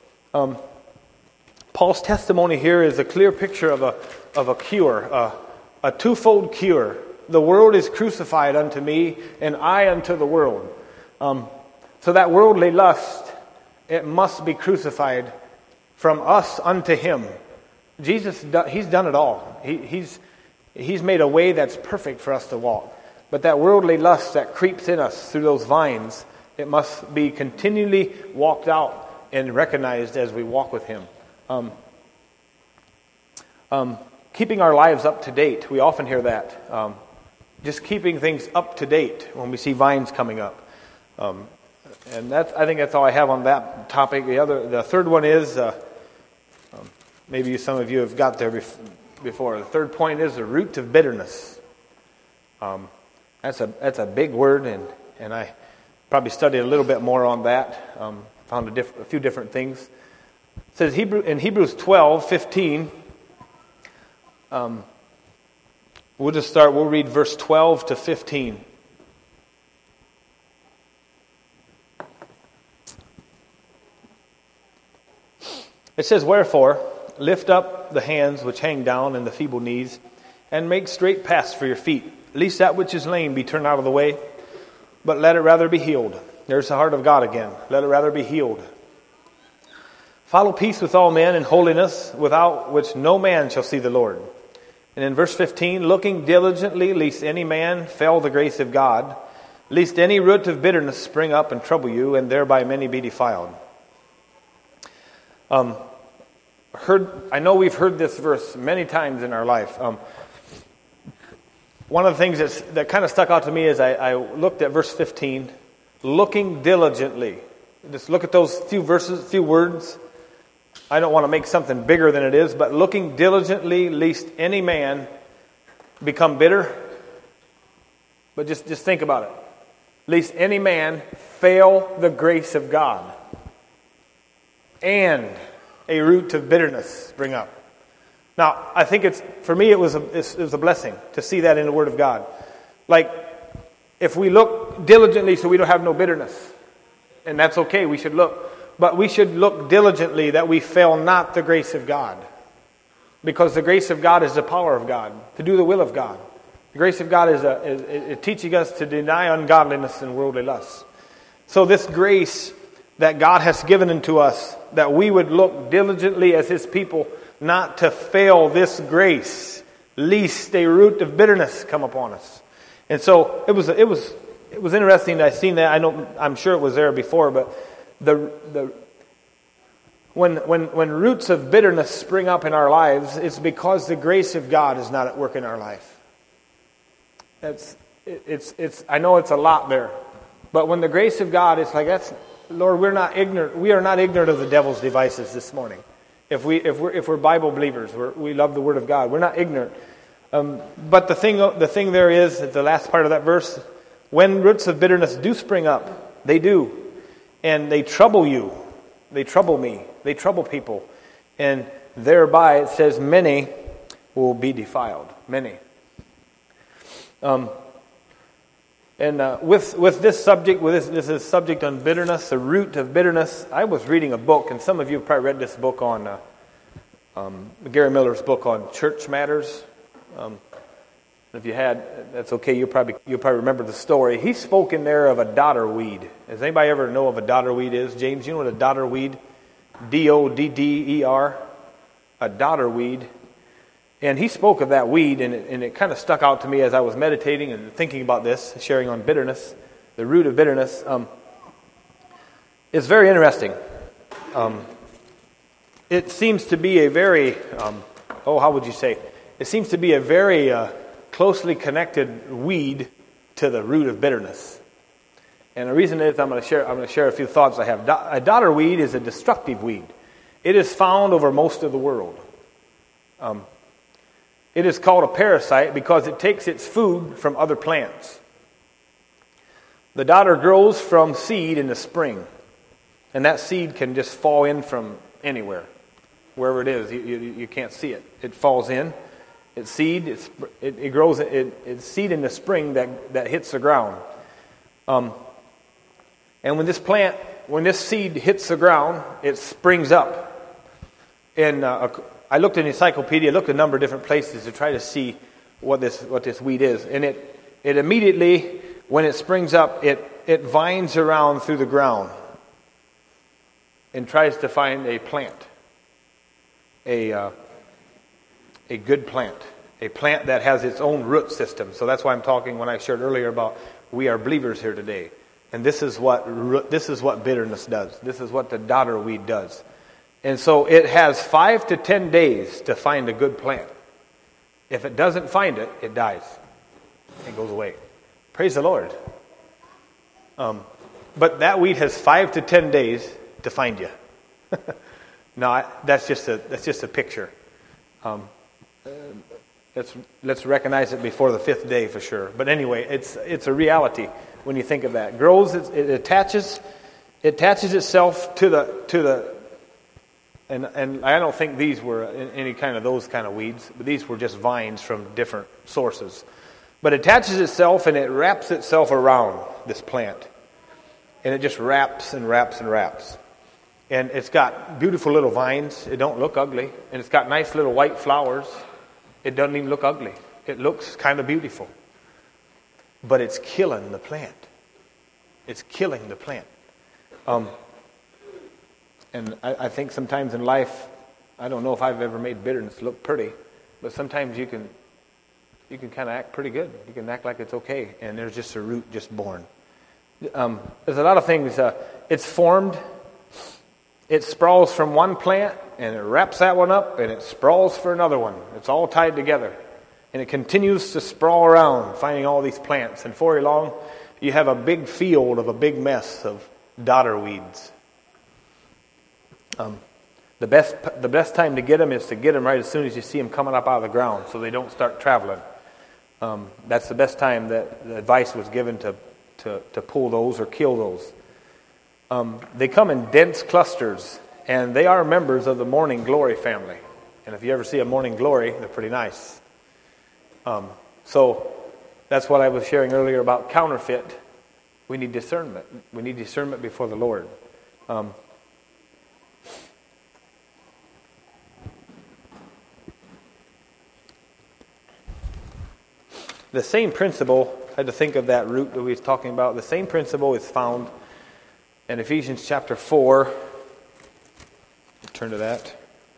Paul's testimony here is a clear picture of a cure, a twofold cure. The world is crucified unto me, and I unto the world. So that worldly lust, it must be crucified from us unto Him. Jesus, He's done it all. He's made a way that's perfect for us to walk. But that worldly lust that creeps in us through those vines, it must be continually walked out and recognized as we walk with Him. Keeping our lives up to date. We often hear that. Just keeping things up to date when we see vines coming up. And I think that's all I have on that topic. The third one is, maybe some of you have got there before. The third point is the root of bitterness. That's a big word, and I probably studied a little bit more on that. Found a few different things. It says in Hebrews 12:15. We'll read verse 12 to 15. It says, "Wherefore, lift up the hands which hang down and the feeble knees, and make straight paths for your feet, lest that which is lame be turned out of the way, but let it rather be healed." There's the heart of God again. Let it rather be healed. "Follow peace with all men and holiness, without which no man shall see the Lord." And in verse 15, "Looking diligently, lest any man fail the grace of God, lest any root of bitterness spring up and trouble you, and thereby many be defiled." I know we've heard this verse many times in our life. One of the things that kind of stuck out to me as I looked at verse 15, looking diligently. Just look at those few words. I don't want to make something bigger than it is, but looking diligently, lest any man become bitter. But just think about it. Lest any man fail the grace of God, and a root of bitterness spring up. Now, I think for me it was a blessing to see that in the Word of God. Like, if we look diligently so we don't have no bitterness, and that's okay, we should look. But we should look diligently that we fail not the grace of God. Because the grace of God is the power of God, to do the will of God. The grace of God is teaching us to deny ungodliness and worldly lusts. So this grace that God has given unto us, that we would look diligently as His people, not to fail this grace, lest a root of bitterness come upon us. And so it was interesting that I seen that. I'm sure it was there before, but when roots of bitterness spring up in our lives, it's because the grace of God is not at work in our life. I know it's a lot there, but when the grace of God, it's like Lord, we're not ignorant. We are not ignorant of the devil's devices this morning. If we're Bible believers, we love the Word of God. We're not ignorant. But the thing there is, at the last part of that verse, when roots of bitterness do spring up, they do, and they trouble you, they trouble me, they trouble people, and thereby it says many will be defiled. Many. With this subject, this is subject on bitterness, the root of bitterness. I was reading a book, and some of you have probably read this book on Gary Miller's book on church matters. If you had, that's okay. You'll probably remember the story. He spoke in there of a dodder weed. Does anybody ever know what a dodder weed is? James, you know what a dodder weed? D-O-D-D-E-R. A dodder weed. And he spoke of that weed, and it kind of stuck out to me as I was meditating and thinking about this, sharing on bitterness, the root of bitterness. It's very interesting. It seems to be a very, how would you say? It seems to be a very closely connected weed to the root of bitterness. And the reason is I'm going to share a few thoughts I have. A dodder weed is a destructive weed. It is found over most of the world. It is called a parasite because it takes its food from other plants. The dodder grows from seed in the spring, and that seed can just fall in from anywhere, wherever it is. You can't see it. It falls in. It's seed. It grows. It's seed in the spring that hits the ground. And when this seed hits the ground, it springs up. And I looked in the encyclopedia, looked at a number of different places to try to see what this weed is. And it immediately, when it springs up, it vines around through the ground and tries to find a plant, a good plant. A plant that has its own root system. So that's why I'm talking when I shared earlier about we are believers here today. And this is what bitterness does. This is what the dodder weed does. And so it has 5 to 10 days to find a good plant. If it doesn't find it, it dies. It goes away. Praise the Lord. But that weed has 5 to 10 days to find you. No, that's just a picture. Let's recognize it before the 5th day for sure. But anyway, it's a reality when you think of that. It grows, it attaches itself to the and I don't think these were any kind of those kind of weeds, but these were just vines from different sources. But it attaches itself and it wraps itself around this plant. And it just wraps and wraps and wraps. And it's got beautiful little vines. It don't look ugly. And it's got nice little white flowers. It doesn't even look ugly. It looks kind of beautiful. But it's killing the plant. It's killing the plant. And I think sometimes in life, I don't know if I've ever made bitterness look pretty, but sometimes you can kind of act pretty good. You can act like it's okay, and there's just a root just born. There's a lot of things. It's formed. It sprawls from one plant, and it wraps that one up, and it sprawls for another one. It's all tied together. And it continues to sprawl around, finding all these plants. And before long, you have a big field of a big mess of dodder weeds. The best time to get them is to get them right as soon as you see them coming up out of the ground, so they don't start traveling. That's the best time that the advice was given to pull those or kill those. They come in dense clusters, and they are members of the morning glory family. And if you ever see a morning glory, they're pretty nice. So that's what I was sharing earlier about counterfeit. We need discernment. We need discernment before the Lord. The same principle, I had to think of that root that we was talking about. The same principle is found in Ephesians chapter 4. Turn to that.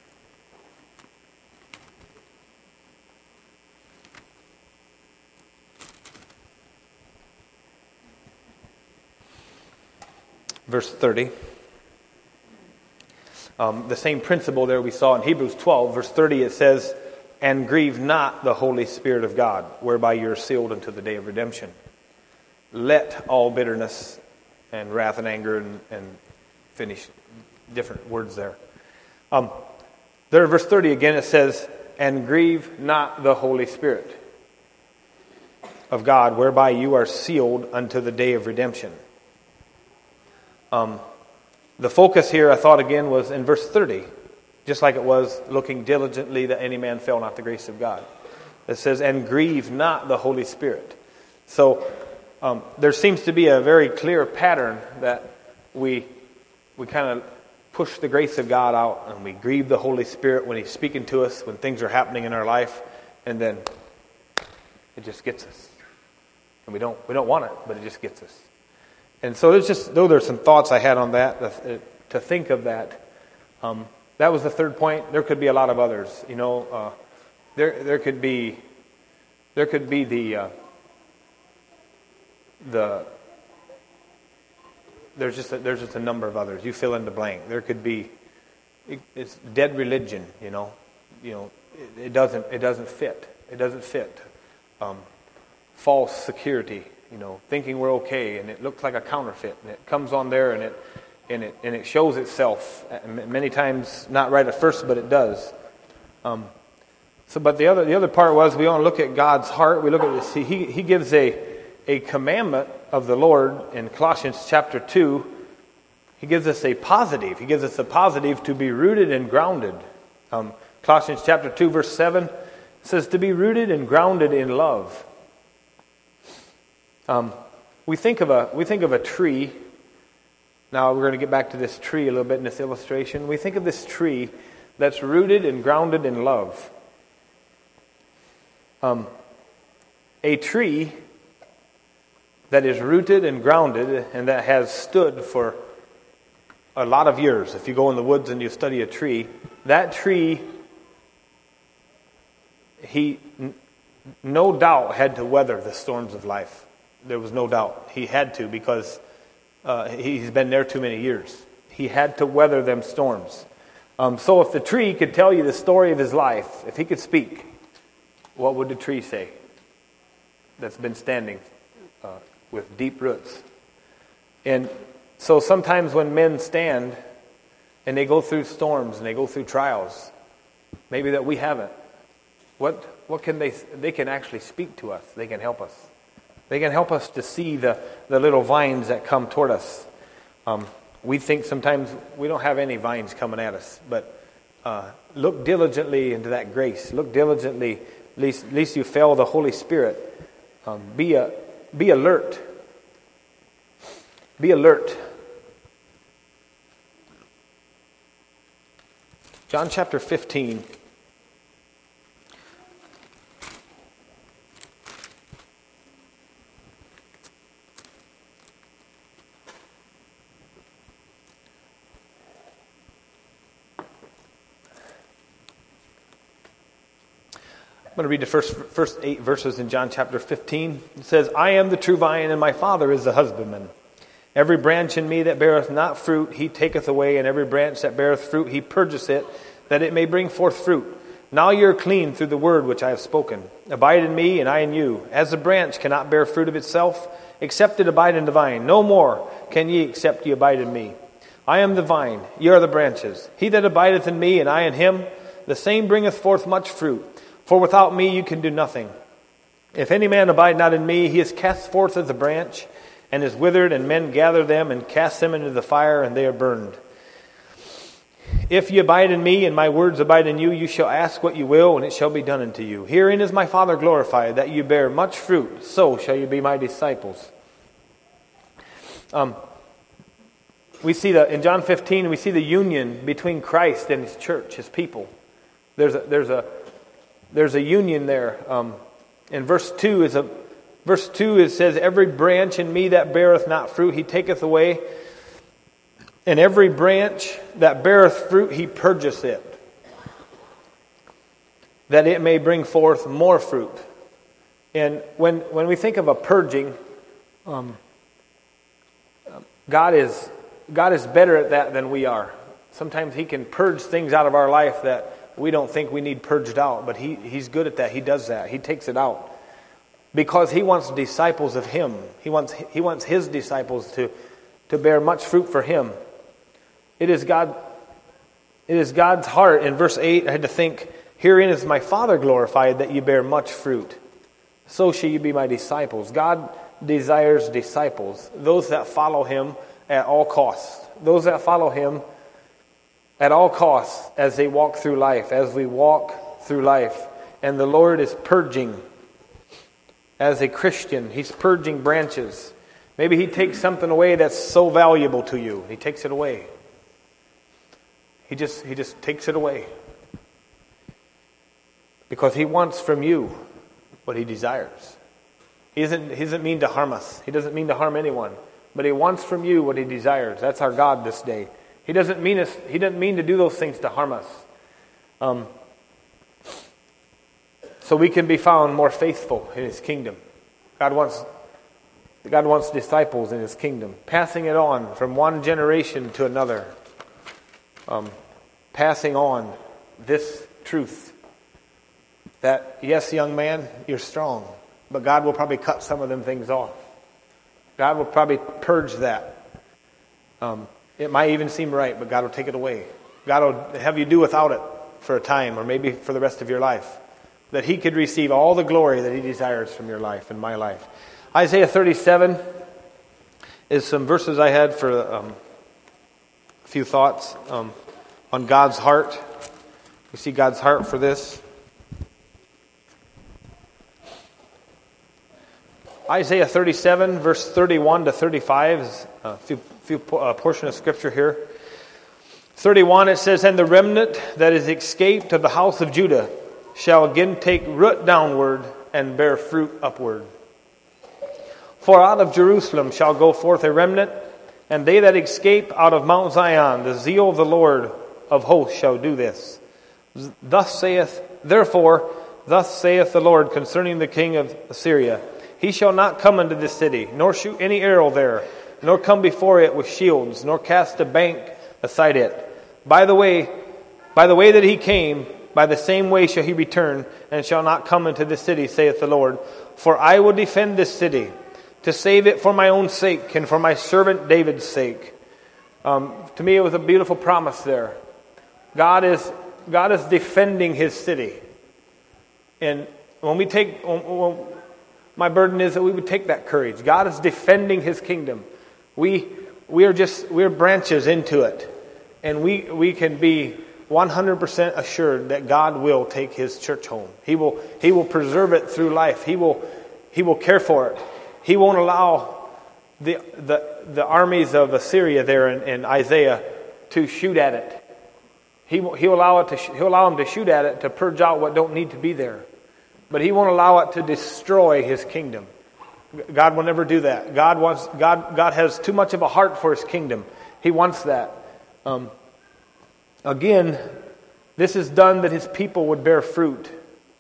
Verse 30. The same principle there we saw in Hebrews 12. Verse 30 it says, "And grieve not the Holy Spirit of God, whereby you are sealed unto the day of redemption." Let all bitterness and wrath and anger and finish different words there. There in verse 30 again it says, "And grieve not the Holy Spirit of God, whereby you are sealed unto the day of redemption." The focus here, I thought again, was in verse 30. Just like it was, looking diligently that any man fail not the grace of God. It says, "And grieve not the Holy Spirit." So there seems to be a very clear pattern that we kind of push the grace of God out, and we grieve the Holy Spirit when He's speaking to us, when things are happening in our life, and then it just gets us. And we don't want it, but it just gets us. And so there's some thoughts I had on that, to think of that. That was the third point. There could be a lot of others. There could be there's just a number of others. You fill in the blank. There could be it's dead religion. It doesn't fit. It doesn't fit. False security. Thinking we're okay, and it looks like a counterfeit, and it comes on there, and it shows itself many times, not right at first, but it does. But the other part was we want to look at God's heart. We look at this. He gives a commandment of the Lord in Colossians chapter 2. He gives us a positive. He gives us a positive to be rooted and grounded. Colossians chapter 2 verse 7 says to be rooted and grounded in love. We think of a tree. Now we're going to get back to this tree a little bit in this illustration. We think of this tree that's rooted and grounded in love. A tree that is rooted and grounded and that has stood for a lot of years. If you go in the woods and you study a tree, that tree, he no doubt had to weather the storms of life. There was no doubt. He had to, because he's been there too many years. He had to weather them storms. So if the tree could tell you the story of his life, if he could speak, what would the tree say that's been standing with deep roots? And so sometimes when men stand and they go through storms and they go through trials, maybe that we haven't, what can they can actually speak to us. They can help us. They can help us to see the little vines that come toward us. We think sometimes we don't have any vines coming at us, but look diligently into that grace. Look diligently, at least you feel the Holy Spirit. Be alert. Be alert. John chapter 15. I'm going to read the first 8 verses in John chapter 15. It says, I am the true vine, and my Father is the husbandman. Every branch in me that beareth not fruit, he taketh away, and every branch that beareth fruit, he purgeth it, that it may bring forth fruit. Now ye are clean through the word which I have spoken. Abide in me, and I in you. As the branch cannot bear fruit of itself, except it abide in the vine, no more can ye except ye abide in me. I am the vine, ye are the branches. He that abideth in me, and I in him, the same bringeth forth much fruit. For without me you can do nothing. If any man abide not in me, he is cast forth as a branch, and is withered, and men gather them, and cast them into the fire, and they are burned. If ye abide in me, and my words abide in you, you shall ask what you will, and it shall be done unto you. Herein is my Father glorified, that you bear much fruit, so shall you be my disciples. We see in John 15, we see the union between Christ and his church, his people. There's a union there. In verse 2 it says, every branch in me that beareth not fruit, he taketh away. And every branch that beareth fruit, he purgeth it, that it may bring forth more fruit. And when we think of a purging, God is better at that than we are. Sometimes he can purge things out of our life that we don't think we need purged out, but he's good at that. He does that. He takes it out because he wants disciples of him. He wants his disciples to bear much fruit for him. It is God's heart. In verse 8, I had to think, herein is my Father glorified, that you bear much fruit. So shall you be my disciples. God desires disciples, those that follow him at all costs. Those that follow him at all costs as they walk through life, as we walk through life. And the Lord is purging. As a Christian, he's purging branches. Maybe he takes something away that's so valuable to you. He takes it away. He just takes it away. Because he wants from you what he desires. He doesn't mean to harm us. He doesn't mean to harm anyone. But he wants from you what he desires. That's our God this day. He doesn't mean to do those things to harm us. So we can be found more faithful in his kingdom. God wants disciples in his kingdom, passing it on from one generation to another. Passing on this truth that, yes, young man, you're strong, but God will probably cut some of them things off. God will probably purge that. It might even seem right, but God will take it away. God will have you do without it for a time, or maybe for the rest of your life, that he could receive all the glory that he desires from your life and my life. Isaiah 37 is some verses I had for a few thoughts on God's heart. We see God's heart for this. Isaiah 37, verse 31 to 35 is a few portion of Scripture here. 31, it says, and the remnant that is escaped of the house of Judah shall again take root downward and bear fruit upward. For out of Jerusalem shall go forth a remnant, and they that escape out of Mount Zion, the zeal of the Lord of hosts shall do this. Thus saith, therefore, Thus saith the Lord concerning the king of Assyria, He shall not come into this city, nor shoot any arrow there, nor come before it with shields, nor cast a bank aside it. By the way that he came, by the same way shall he return, and shall not come into this city, saith the Lord. For I will defend this city, to save it for my own sake, and for my servant David's sake. To me, it was a beautiful promise there. God is defending His city. And my burden is that we would take that courage. God is defending His kingdom. We're branches into it. And we can be 100% assured that God will take His church home. He will preserve it through life. He will care for it. He won't allow the armies of Assyria there in Isaiah to shoot at it. He'll allow them to shoot at it to purge out what don't need to be there. But He won't allow it to destroy His kingdom. God will never do that. God has too much of a heart for His kingdom. He wants that. Again, this is done that His people would bear fruit.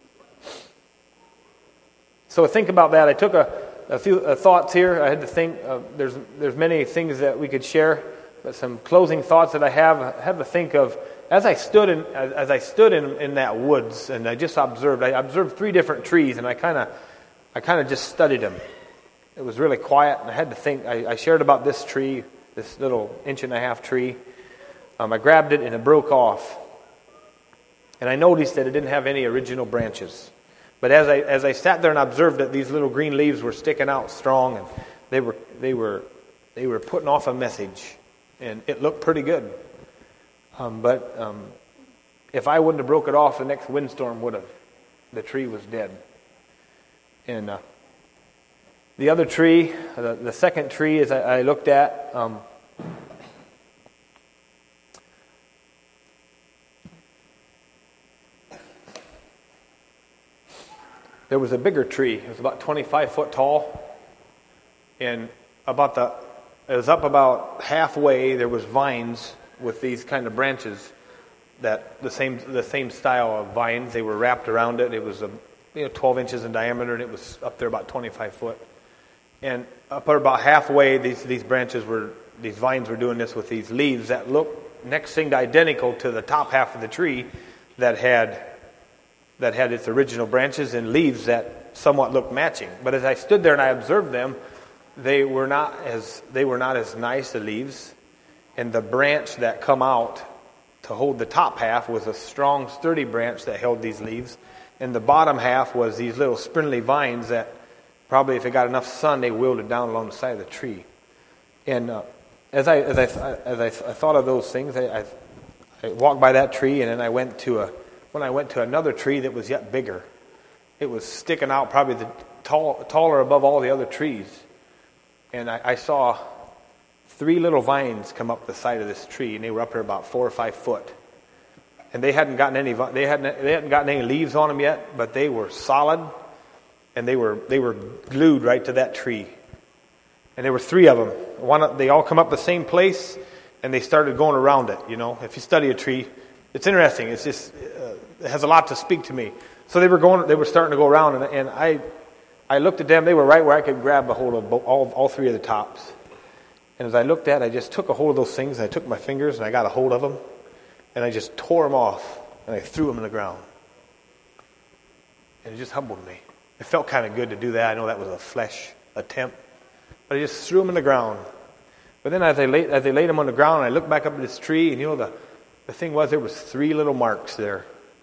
So think about that. I took a few thoughts here. I had to think. There's many things that we could share, but some closing thoughts that I have to think of. As I stood in that woods, and I just observed. I observed 3 different trees, and I kind of just studied them. It was really quiet, and I had to think. I shared about this tree, this little 1.5-inch tree. I grabbed it, and it broke off. And I noticed that it didn't have any original branches. But as I sat there and observed it, these little green leaves were sticking out strong, and they were putting off a message, and it looked pretty good. But if I wouldn't have broke it off, the next windstorm would have. The tree was dead. And the other tree, the second tree, as I looked at, there was a bigger tree. It was about 25 foot tall, and it was up about halfway. There was vines with these kind of branches, that the same style of vines. They were wrapped around it. It was 12 inches in diameter, and it was up there about 25 foot. And up about halfway, these vines were doing this with these leaves that looked next thing to identical to the top half of the tree that had its original branches and leaves that somewhat looked matching. But as I stood there and I observed them, they were not as nice, the leaves. And the branch that come out to hold the top half was a strong, sturdy branch that held these leaves. And the bottom half was these little spindly vines that probably, if it got enough sun, they wilted down along the side of the tree. And as I thought of those things, I walked by that tree, and then I went to another tree that was yet bigger. It was sticking out, probably taller above all the other trees. And I saw 3 little vines come up the side of this tree, and they were up here about 4 or 5 foot. And they hadn't gotten any leaves on them yet, but they were solid, and they were glued right to that tree. And there were 3 of them. They all come up the same place, and they started going around it. If you study a tree, it's interesting. It's just it has a lot to speak to me. So they were starting to go around, and I looked at them. They were right where I could grab a hold of all 3 of the tops. And as I looked at it, I just took a hold of those things, and I took my fingers, and I got a hold of them, and I just tore them off, and I threw them in the ground. And it just humbled me. It felt kind of good to do that. I know that was a flesh attempt, but I just threw them in the ground. But then as I laid them on the ground, I looked back up at this tree, and the thing was, there was 3 little marks there.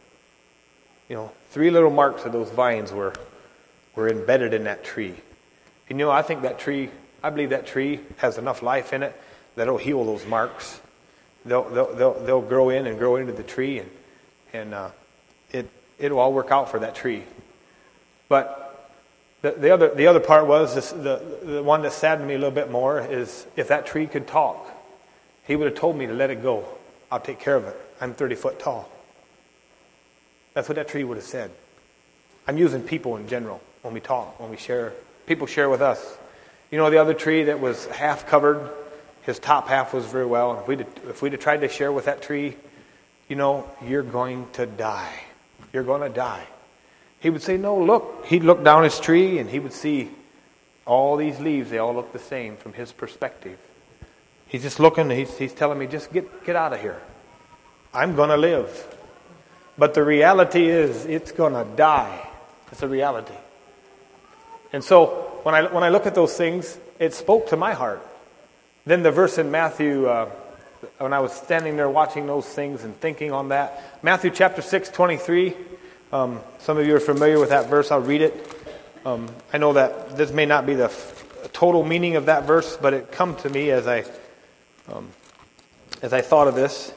3 little marks of those vines were embedded in that tree. And I believe that tree has enough life in it that it'll heal those marks. They'll grow in and grow into the tree, and it'll all work out for that tree. But the other part was the one that saddened me a little bit more is, if that tree could talk, He would have told me to let it go. I'll take care of it. I'm 30 foot tall. That's what that tree would have said. I'm using people in general when we talk, when we share. People share with us. The other tree that was half covered, his top half was very well. If we'd have tried to share with that tree, you're going to die. You're going to die. He would say, no, look. He'd look down his tree and he would see all these leaves. They all look the same from his perspective. He's just looking. He's telling me, just get out of here. I'm going to live. But the reality is, it's going to die. It's a reality. And so when I look at those things, it spoke to my heart. Then the verse in Matthew, when I was standing there watching those things and thinking on that, Matthew chapter 6:23. Some of you are familiar with that verse. I'll read it. I know that this may not be the total meaning of that verse, but it come to me as I thought of this.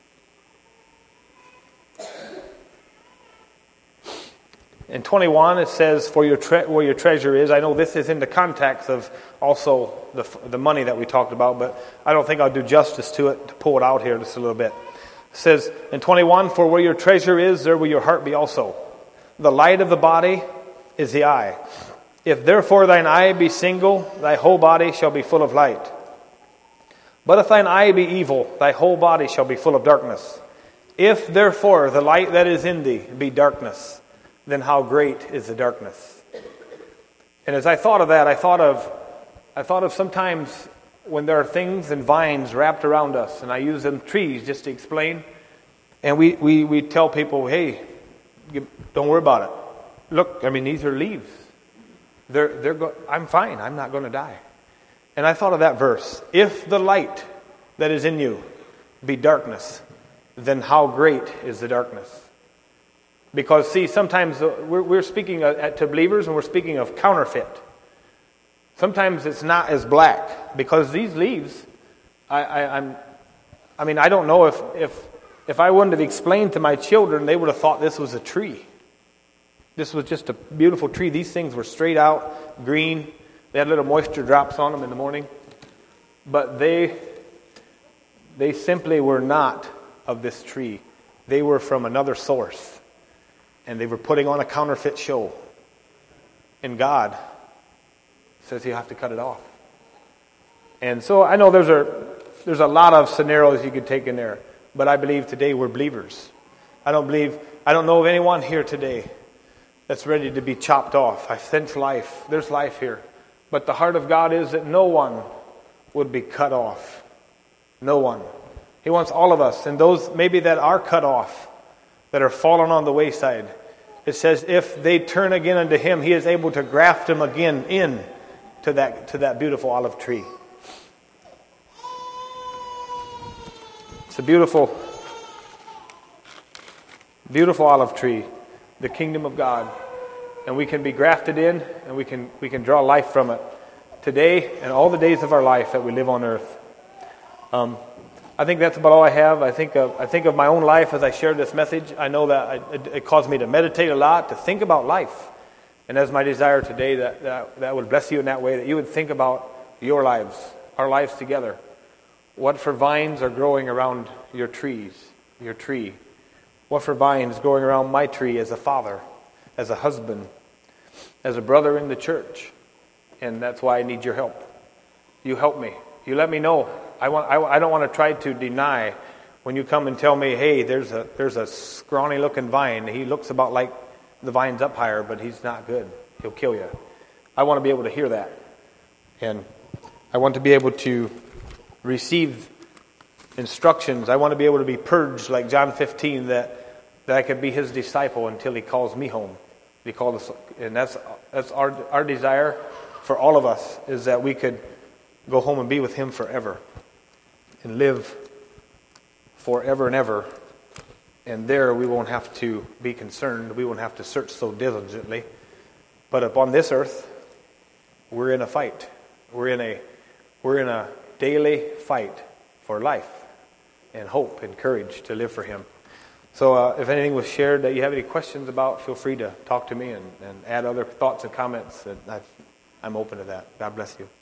In 21, it says, "For where your treasure is." I know this is in the context of also the money that we talked about, but I don't think I'll do justice to it to pull it out here just a little bit. It says in 21, "For where your treasure is, there will your heart be also. The light of the body is the eye. If therefore thine eye be single, thy whole body shall be full of light. But if thine eye be evil, thy whole body shall be full of darkness. If therefore the light that is in thee be darkness, then how great is the darkness." And as I thought of that, I thought of sometimes when there are things and vines wrapped around us, and I use them trees just to explain, and we tell people, hey, don't worry about it. Look, I mean, these are leaves. I'm fine. I'm not going to die. And I thought of that verse. If the light that is in you be darkness, then how great is the darkness? Because, see, sometimes we're speaking to believers and we're speaking of counterfeit. Sometimes it's not as black because these leaves, I don't know if I wouldn't have explained to my children, they would have thought this was a tree. This was just a beautiful tree. These things were straight out, green. They had little moisture drops on them in the morning. But they simply were not of this tree. They were from another source. And they were putting on a counterfeit show. And God says you have to cut it off. And so I know there's a lot of scenarios you could take in there. But I believe today we're believers. I don't know of anyone here today that's ready to be chopped off. I sense life. There's life here. But the heart of God is that no one would be cut off. No one. He wants all of us. And those maybe that are cut off, that are fallen on the wayside, it says if they turn again unto Him, He is able to graft them again in to that beautiful olive tree. It's a beautiful, beautiful olive tree, the kingdom of God. And we can be grafted in, and we can draw life from it today and all the days of our life that we live on earth. I think that's about all I have. I think of my own life as I shared this message. I know that it caused me to meditate a lot, to think about life. And that's my desire today, that would bless you in that way, that you would think about your lives, our lives together. What for vines are growing around your tree? What for vines growing around my tree as a father, as a husband, as a brother in the church? And that's why I need your help. You help me. You let me know. I don't want to try to deny when you come and tell me, hey, there's a scrawny looking vine. He looks about like the vine's up higher, but he's not good. He'll kill you. I want to be able to hear that. And I want to be able to receive instructions. I want to be able to be purged like John 15, that I could be His disciple until He calls me home. He called us, and that's our desire for all of us, is that we could go home and be with Him forever and live forever and ever. And there we won't have to be concerned. We won't have to search so diligently. But upon this earth, we're in a fight. We're in a daily fight for life and hope and courage to live for Him. So if anything was shared that you have any questions about, feel free to talk to me and add other thoughts and comments. I'm open to that. God bless you.